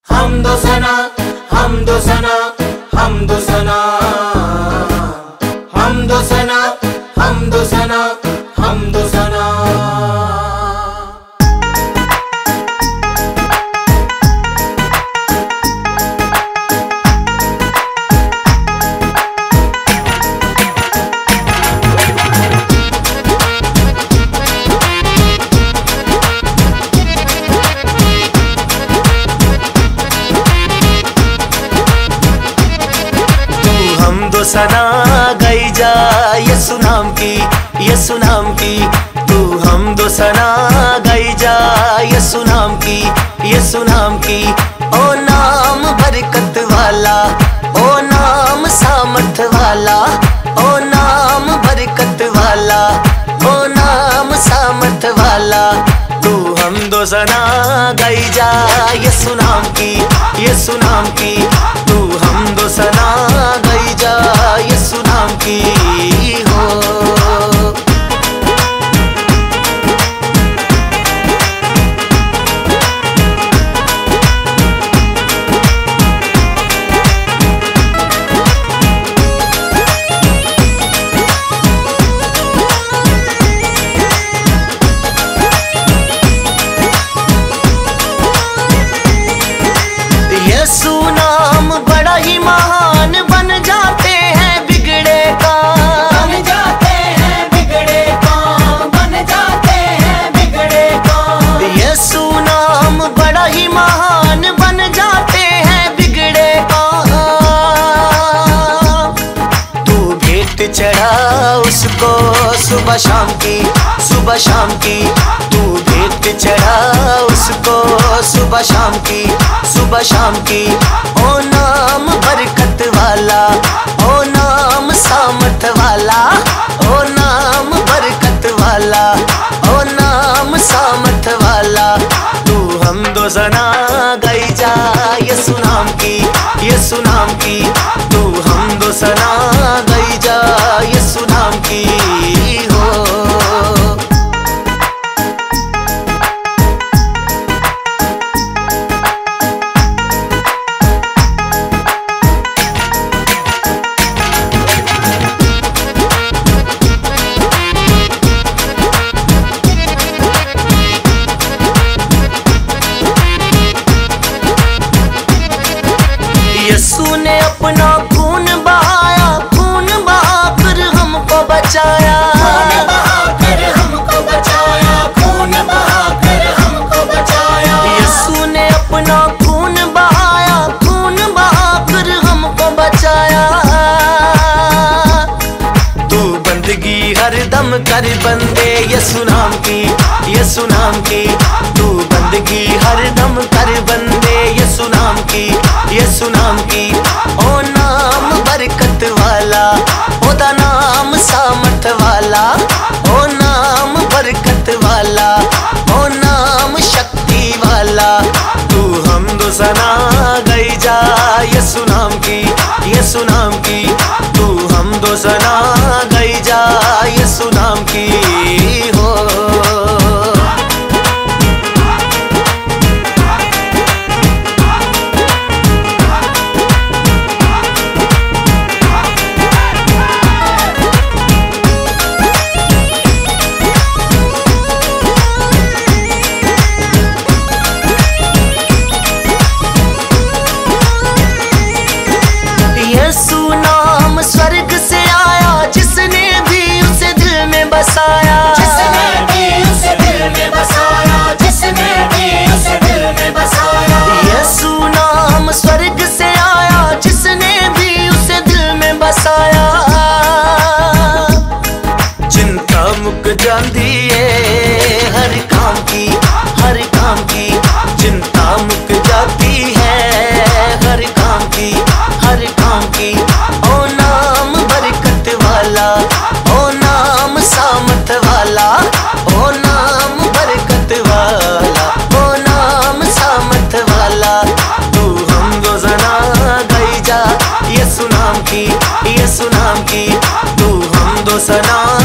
हमदो सना हमदो सना हमदो सना हमदो सना हमदो सना हमदो सना। हमदो सना गई जा यसु नाम की, यसु नाम की। तू हमदो सना गई जा यसु नाम की, यसु नाम की। ओ नाम बरकत वाला, ओ नाम सामर्थ वाला, ओ नाम बरकत वाला, ओ नाम सामर्थ वाला। तू हमदो सना गई जा यसु नाम की, यसु नाम की। तू हमदो सना गई जा यसु नाम की हो। यसु नाम बड़ा ही महान, बन जाते हैं बिगड़े काम, बन जाते हैं बिगड़े काम, बन जाते हैं बिगड़े काम। यसु नाम बड़ा ही महान, बन जाते हैं बिगड़े काम। तू भेंट चढ़ा उसको सुबह शाम की, सुबह शाम की। तू भेंट चढ़ा उसको सुबह शाम की, सुबह शाम की। ओ नाम बरकत वाला, ओ नाम सामर्थ वाला, ओ नाम बरकत वाला, ओ नाम सामर्थ वाला। तू हमदो सना गई जा यसु नाम की, यसु नाम की। तू हमदो सना गई जा यसु नाम की हो। यसु ने अपना खून बहाया, खून बहाकर हमको बचाया, खून बहाकर हमको बचाया, खून बहाकर हमको बचाया। यसु ने अपना खून बहाया, खून बहाकर हमको बचाया। तू बंदगी हर दम कर बंदे यसु नाम की, यसु नाम की। तू बंदगी हर दम कर बंदे यसु नाम की, यसु नाम की। ओ नाम बरकत वाला, ओदा नाम सामर्थ वाला, ओ नाम बरकत वाला, ओ नाम शक्ति वाला। तू हमदो सना गई जा यसु नाम की, यसु नाम की। तू हमदो सना गई जा यसु नाम की हो। यसु नाम स्वर्ग से आया, जिसने भी उसे दिल में बसाया, जिसने भी उसे दिल में बसाया, जिसने भी उसे दिल में बसाया। यसु नाम स्वर्ग से आया, जिसने भी उसे दिल में बसाया। चिंता मुक जाती है हर काम की, हर काम की। चिंता मुक जाती है हर काम की, हर काम की। ओ नाम बरकत वाला, ओ नाम सामर्थ वाला, ओ नाम बरकत वाला, ओ नाम सामर्थ वाला। तू हमदो सना गई जा यसु नाम की, यसु नाम की। तू हमदो सना